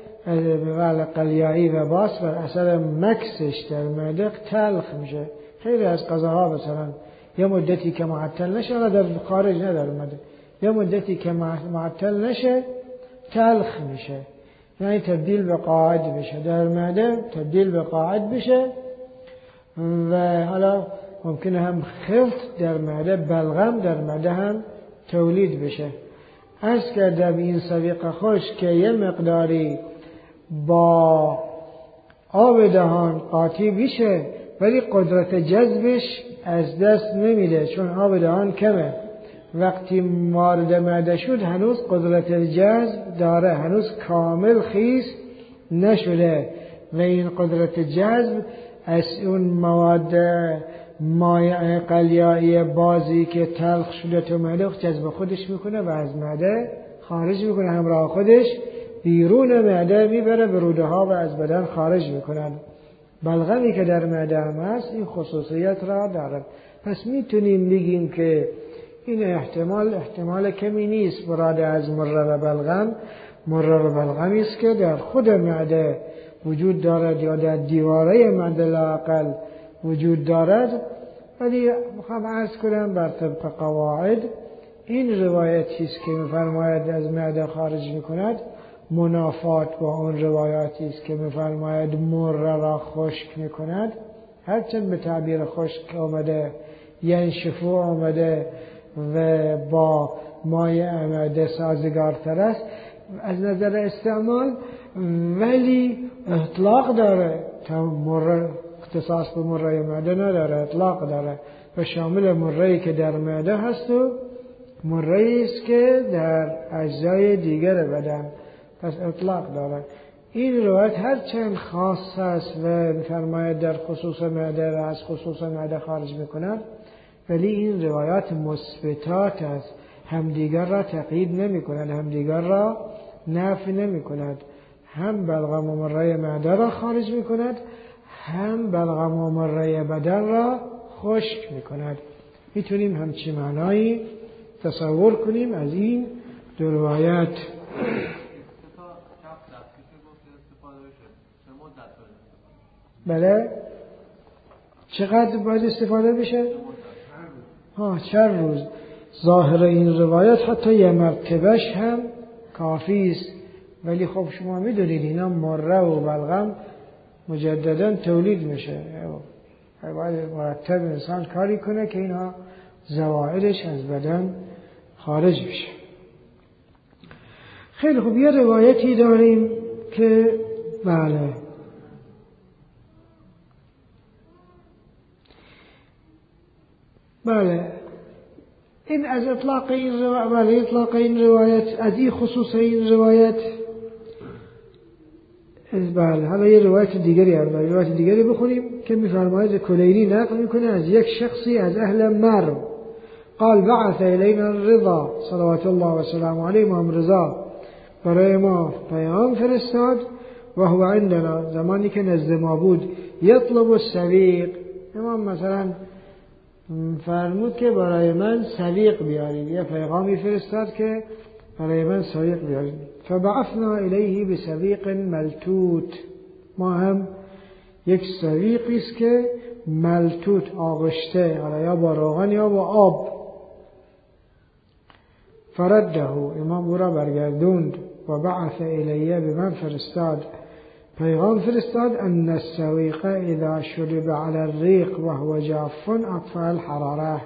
قلیایی و باس بر اثر مکسش در معده تلخ میشه. خیلی از غذاها مثلا یه مدتی که معطل نشه، در خارج نداره معده، یه مدتی که معطل نشه تلخ میشه، یعنی تبدیل به قاعد بشه در معده، تبدیل به قاعد بشه و حالا ممکنه هم خلط در معده، بلغم در معده هم تولید بشه. از کردم این سویق خشک که یه مقداری با آب دهان قاطی بشه ولی قدرت جذبش از دست نمیده، چون آب دهان کمه. وقتی وارد معده شد هنوز قدرت جذب داره، هنوز کامل خیس نشده و این قدرت جذب از اون مواد مایع قلیایی بازی که تلخ شده تو معده جذب خودش میکنه و از معده خارج میکنه، همراه خودش بیرون معده میبره به روده ها و از بدن خارج میکنن. بلغمی که در معده هم هست این خصوصیت را داره. پس میتونیم بگیم که این احتمال کمی نیست. مراد از مره و بلغم، مره و بلغمی است که در خود معده وجود دارد یا در دیواره معده لااقل وجود دارد. ولی میخوام عرض کنم بر طبق قواعد این روایتی است که میفرماید از معده خارج میکند منافات با اون روایاتی است که میفرماید مره را خشک میکند. هرچند به تعبیر خشک آمده، ینشفو آمده و با مایع معده سازگارتر است از نظر استعمال، ولی اطلاق داره، تا مره اختصاص به مره معده نداره، اطلاق داره و شامل مره‌ای که در معده هست و مره‌ای است که در اجزای دیگر بدن، پس اطلاق داره. این روایت هرچند خاص است و می‌فرماید در خصوص معده را از خصوص معده خارج می‌کند، ولی این روایات مثبتات است، همدیگر را تقیید نمی‌کند، همدیگر را نفی نمی‌کند. هم بلغم و مره معده را خارج می‌کند، هم بلغم و مره بدن را خشک می‌کند. میتونیم همچین معنایی تصور کنیم از این دو روایت. بله، چقدر باید استفاده بشه؟ چند روز. ظاهر این روایت حتی یه مرتبهش هم کافی است، ولی خب شما میدونید اینا مره و بلغم مجددا تولید میشه، باید مرتب انسان کاری کنه که اینا زوائدش از بدن خارج بشه. خیلی خوب، یه روایتی داریم که بله این از اطلاق این روایت، از این خصوص این روایت، بله. حالا یه روایت دیگری بخونیم که میفرماید کلیلی نقل میکنه از یک شخصی از اهل مرو قال بعث الینا الرضا صلوات الله و سلام علیه، امام رضا برای ما پیام فرستاد و هو عندنا، زمانی که نزد ما بود، یطلب السویق، امام مثلا فرمود که برای من سویق بیارید، یه پیغامی فرستاد که برای من سویق بیارید. فبعثنا الیه بسویق ملتوت، ما هم یک سویقی است که ملتوت، آغشته، حالا یا با روغن یا با آب. فرده، امام او را برگردوند. و بعث الیه، به من فرستاد، پیغام فرستاد، ان السویق اذا شرب على الریق وهو جاف اطفأ الحراره.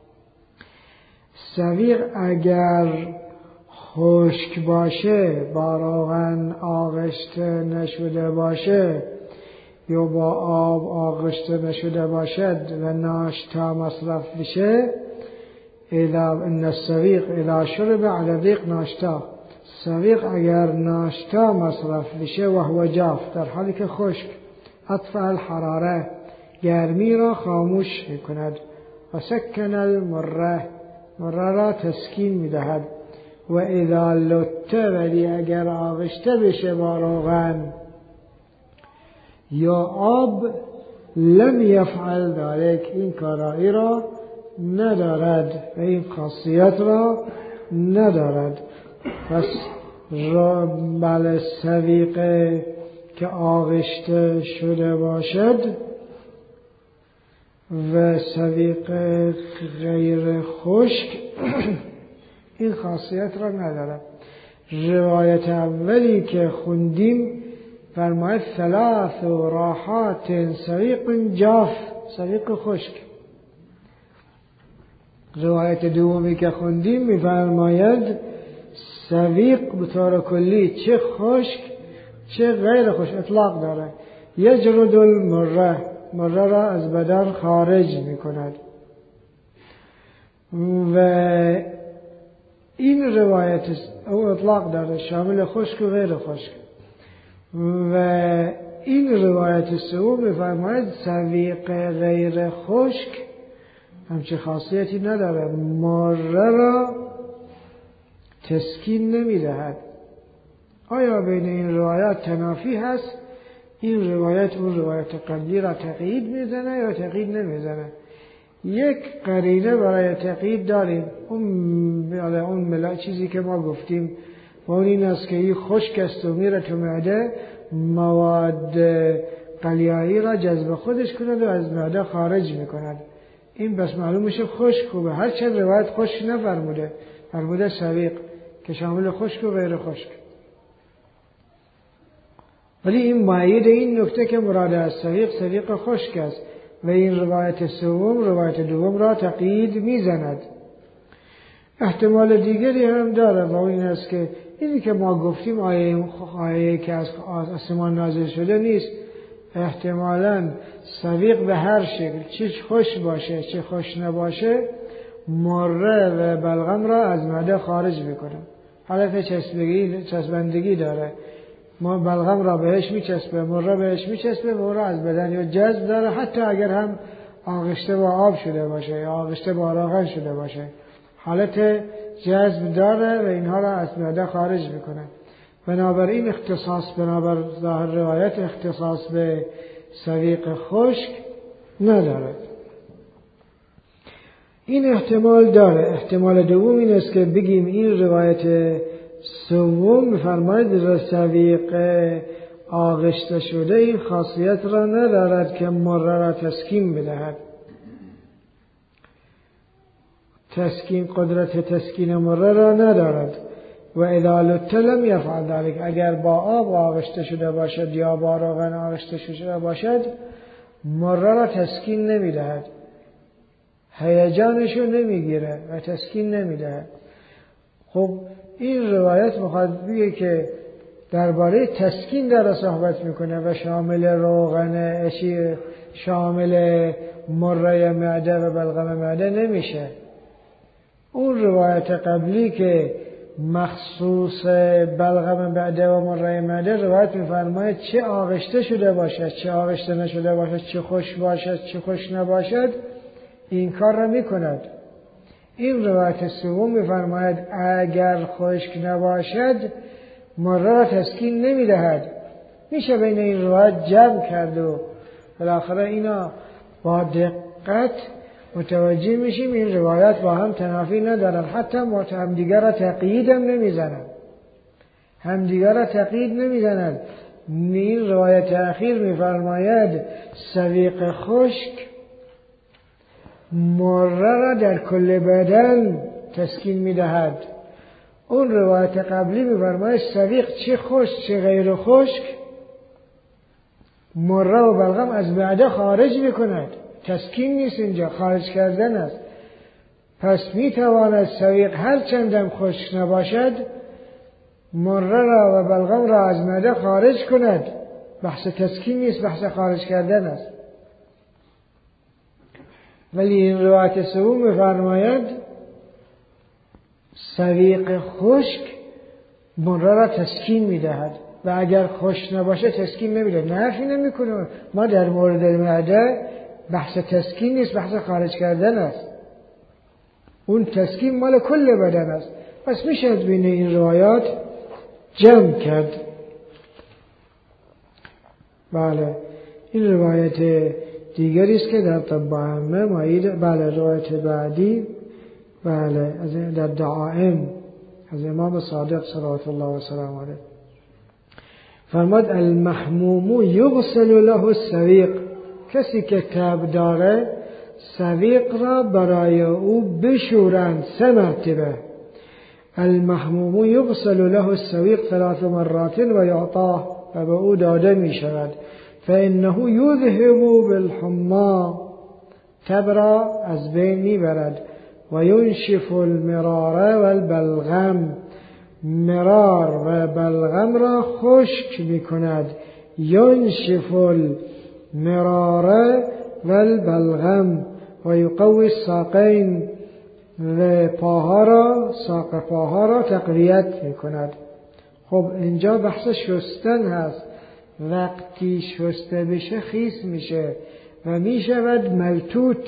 سویق اگر خشک باشه، با روغن آغشته نشده باشه یا با آب آغشته نشده باشد و ناشتا مصرف بشه، ان السویق اذا شرب على الریق، ناشتا، سویق اگر ناشتا مصرف بشه و هو جاف، در حالی که خشک، اطفأ الحراره، گرمی را خاموش میکند، و سکن المره، مره را تسکین میدهد. و اذا لط، ولی اگر آغشته بشه با روغن یا آب، لم یفعل ذلک، این کارایی را ندارد و این خاصیت را ندارد. پس بله، سویق که آغشته شده باشد و سویق غیر خشک این خاصیت را ندارد. روایت اولی که خوندیم فرماید ثلاث راحات سویق جاف، سویق خشک. روایت دومی که خوندیم میفرماید سویق به طور کلی چه خشک چه غیر خشک اطلاق داره. یجرد المره، مره را از بدن خارج میکند. و این روایت او اطلاق داره، شامل خشک و غیر خشک. و این روایت سوم میفرماید سویق غیر خشک همچه خاصیتی نداره، مره را تسکین نمیدهد. آیا بین این روایات تنافی هست؟ این روایت اون روایت قبلی را تقیید میزنه یا تقیید نمیزنه؟ یک قرینه برای تقیید داریم، اون چیزی که ما گفتیم و اون این است که این خشک است و میره تو معده، مواد قلیایی را جذب خودش کند و از معده خارج میکند. این بس معلوم میشه خشک خوبه. هر چند روایت خشک نفرموده، فرموده سویق که شامل خشک و غیر خشک. ولی این مؤید این نکته که مراد از سویق خشک است و این روایت سوم روایت دوم را تقیید میزند. احتمال دیگری هم داره و این است که اینی که ما گفتیم آیه که از آسمان نازل شده نیست. احتمالاً سویق به هر شکل، چه خوش باشه چه خوش نباشه، مره و بلغم را از معده خارج میکنه. حالت چسبندگی داره. ما بلغم را بهش میچسبه، مره بهش میچسبه، مره از بدن یا جذب داره، حتی اگر هم آغشته با آب شده باشه یا آغشته با روغن شده باشه، حالت جذب داره و اینها را از معده خارج میکنه. بنابراین بنابر ظاهر روایت اختصاص به سویق خشک نداره. این احتمال داره. احتمال دوم این است که بگیم این روایت سوم می‌فرماید سویق آغشته شده این خاصیت را ندارد که مره را تسکین بدهد. قدرت تسکین مره را ندارد. و اذا لط لم یفعل ذلک، اگر با آب آغشته شده باشد یا با روغن آغشته شده باشد، مره را تسکین نمیدهد، هیجانشو نمیگیره و تسکین نمیدهد. خب این روایت میخواد بگه که درباره تسکین داره صحبت میکنه و شامل روغن شامل مره معده و بلغم معده نمیشه. اون روایت قبلی که مخصوص بلغم معده و مره معده روایت میفرماید چه آغشته شده باشد چه آغشته نشده باشد، چه خوش باشد چه خوش نباشد، این کار را میکند. این روایت سوم میفرماید اگر خشک نباشد مره را تسکین نمیدهد میشه بین این روایت جمع کرد و بالاخره اینا با دقت متوجه میشیم این روایت با هم تنافی ندارن، حتی همدیگر را تقیید هم نمیزنن، همدیگر را تقیید نمیزنن. این روایت اخیر میفرماید سویق خشک مره را در کل بدن تسکین میدهد. اون روایت قبلی میفرماید سویق چه خشک چه غیر خشک مره و بلغم از معده خارج میکند. تسکین نیست، اینجا خارج کردن است. پس میتواند سویق هر چندم خشک نباشد مره را و بلغم را از معده خارج کند. بحث تسکین نیست، بحث خارج کردن است. ولی این روایت سوم میفرماید سویق خشک مره را تسکین میدهد و اگر خشک نباشه تسکین نمیده. نفی نمیکنه. ما در مورد معده بحث تسکین نیست، بحث خارج کردن است. اون تسکین مال کل بدن است. پس میشه بین این روایات جمع کرد. بله این روایت دیگری است که در طب عامه مایید. بله روایت بعدی بله از در دعائم از امام صادق صلوات الله و سلام علیه فرمود المحموم یغسل له السویق، کسی که تب داره سویق را برای او بشورند 3 مرتبه. المحموم یغسل له السویق 3 مرات و یعطاه، و به او داده می شود. فانه یذهب بالحما، تب را از بین می برد. و ینشف المرار و البلغم، مرار و بلغم را خشک می کند. ینشف المرار و البلغم و یقوی الساقین، و پاها را ساق پاها را تقویت می کند. خب اینجا بحث شستن هست. وقتی شسته بشه خیس میشه و میشود ملتوت.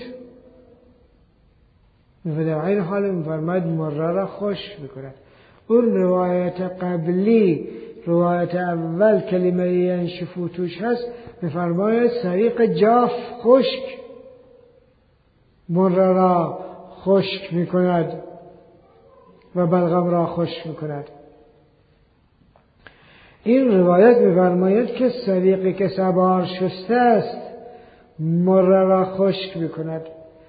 و در این حال میفرماید مره را خشک میکند. اون روایت قبلی، روایت اول کلمه ینشفو توش هست، میفرماید سویق جاف خشک مره را خشک میکند و بلغم را خشک میکند. این روایت میفرماید که سویقی که 3 بار شسته است مره را خشک میکند.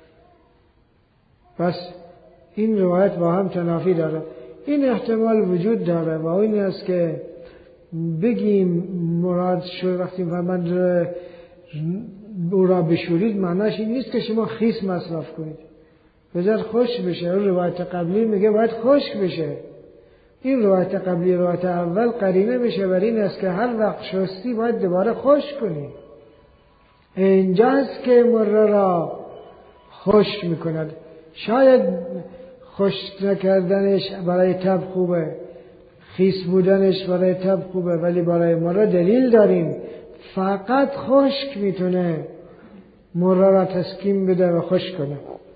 پس این روایت با هم تنافی داره. این احتمال وجود داره و این است که بگیم مراد شد وقتی فرمند او را بشورید، معناش این نیست که شما خیس مصرف کنید، بذار خشک بشه. اون روایت قبلی میگه باید خشک بشه. این روایت قبلی روایت اول قرینه میشه بر این است که هر وقت شستی باید دوباره خشک کنی. اینجاست که مره را خشک میکند. شاید خشک نکردنش برای تب خوبه، خیس بودنش برای تب خوبه، ولی برای مره دلیل داریم فقط خشک میتونه مره را تسکین بده و خشک کنه.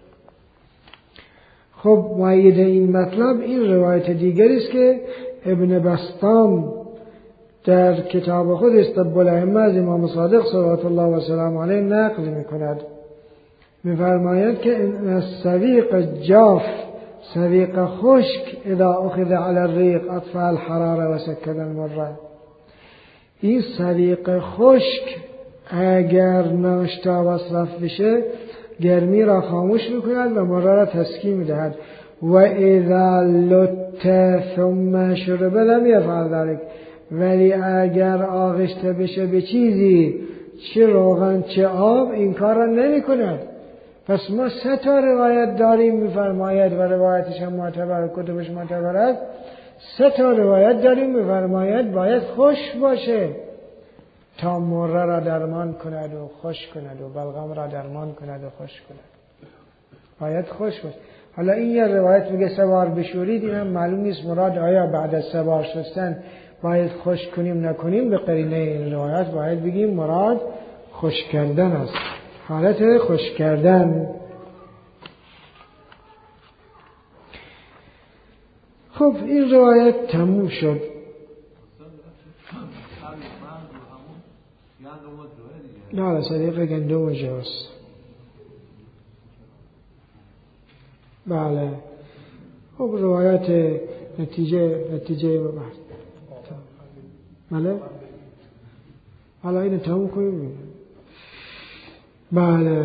خب مؤید این مطلب این روایت دیگری است که ابن بسطام در کتاب خود طب الائمه از امام صادق صلوات الله و سلام علیه نقل میکند. میفرماید که السویق جاف، سویق خشک اذا اخذ علی الریق اطفأ الحراره و سکن المره. این سویق خشک اگر ناشتا مصرف بشه گرمی را خاموش میکند و مره را تسکین میدهد. و اذا لط ثم شرب لم یفعل ذلک، ولی اگر آغشته بشه به چیزی چه روغن چه آب این کار را نمی کند. پس ما 3 روایت داریم میفرماید و روایتش هم معتبر، کتبش معتبر است. 3 روایت داریم میفرماید باید خشک باشه تا مره را درمان کند و خشک کند و بلغم را درمان کند و خشک کند. باید خشک باشه. حالا این یه روایت میگه 3 بار بشورید، این هم معلوم نیست مراد آیا بعد از 3 بار شستن باید خشک کنیم نکنیم. به قرینه این روایت باید بگیم مراد خشک کردن است، حالت خشک کردن. خب این روایت تموم شد. نه سلیق گندم و جوست. بله خب روایت نتیجه بله حالا اینو تموم کنیم. بله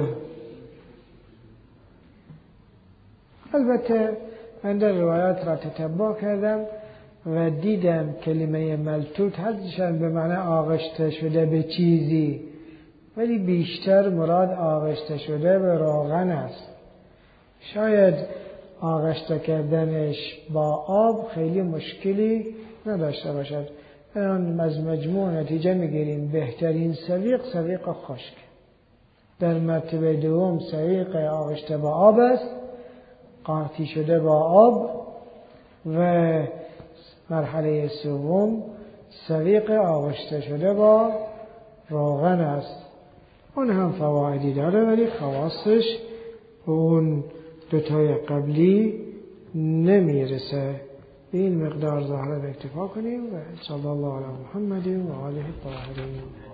البته من در روایات را تتبع کردم و دیدم کلمه ملتوت حدشان به معنی آغشته شده به چیزی، ولی بیشتر مراد آغشته شده به روغن است. شاید آغشته کردنش با آب خیلی مشکلی نداشته باشد. از مجموع نتیجه میگیریم بهترین سویق خشک. در مرتبه دوم سویق آغشته با آب است، قاطی شده با آب، و مرحله سوم سویق آغشته شده با روغن است. اون هم فوایدی داره ولی خواصش اون دوتای قبلی نمیرسه. به این مقدار ظاهرا اکتفا کنیم و صلی الله علی محمد و آله الطاهرین.